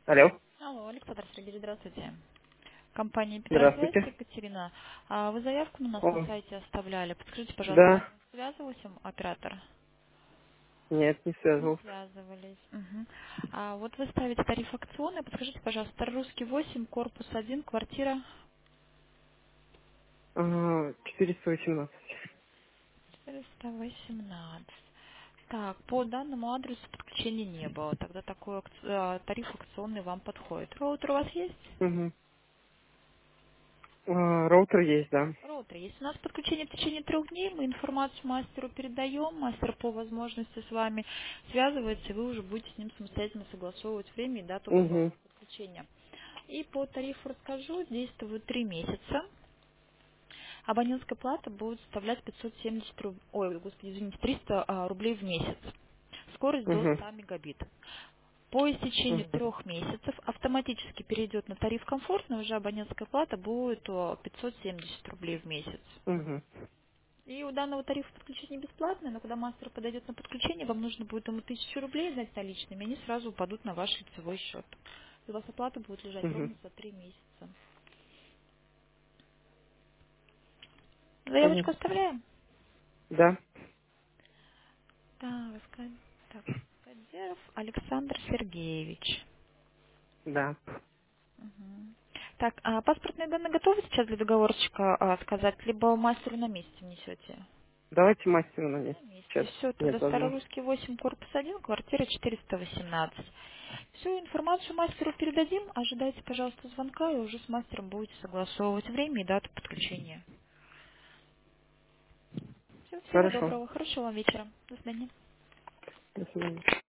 Алло, Алло, Александр Сергеевич, здравствуйте. Компания Петросвязь, здравствуйте. Екатерина. Вы заявку на нас на О, сайте оставляли. Подскажите, пожалуйста, с да, вами связывался оператор? нет, не Не связывался. связывались. Мгм. Вот вы ставите тариф акционный. Подскажите, пожалуйста, Русский 8, корпус 1, квартира 418. 418. Так, по данному адресу подключения не было. Тогда такой тариф акционный вам подходит. Роутер у вас есть? Угу. Роутер есть, да. Роутер. Если у нас подключение в течение 3 дней, мы информацию мастеру передаем, мастер по возможности с вами связывается, и вы уже будете с ним самостоятельно согласовывать время и дату Угу. подключения. И по тарифу расскажу, действует 3 месяца. Абонентская плата будет составлять 570 рублей, ой, господи, извините, 300 рублей в месяц. Скорость до Угу. 100 мегабит. По истечению Угу. 3 месяцев автоматически перейдет на тариф комфортный, уже абонентская плата будет 570 рублей в месяц. Угу. И у данного тарифа подключение бесплатное, но когда мастер подойдет на подключение, вам нужно будет ему 1000 рублей дать наличными, они сразу упадут на ваш лицевой счет. И у вас оплата будет лежать Угу. ровно за 3 месяца. Понятно. Заявочку оставляем? Да, Так, так, Кадеров Александр Сергеевич. да. Мгм. Так, а паспортные данные готовы сейчас для договорчика сказать, либо мастеру на месте внесете? Давайте мастеру на На месте. месте. Сейчас Все, нет тогда возможности. Старорусский 8, корпус 1, квартира 418. Всю информацию мастеру передадим. Ожидайте, пожалуйста, звонка, и уже с мастером будете согласовывать время и дату подключения. Все, всего Хорошо. доброго, хорошего вам вечера. До свидания. До свидания.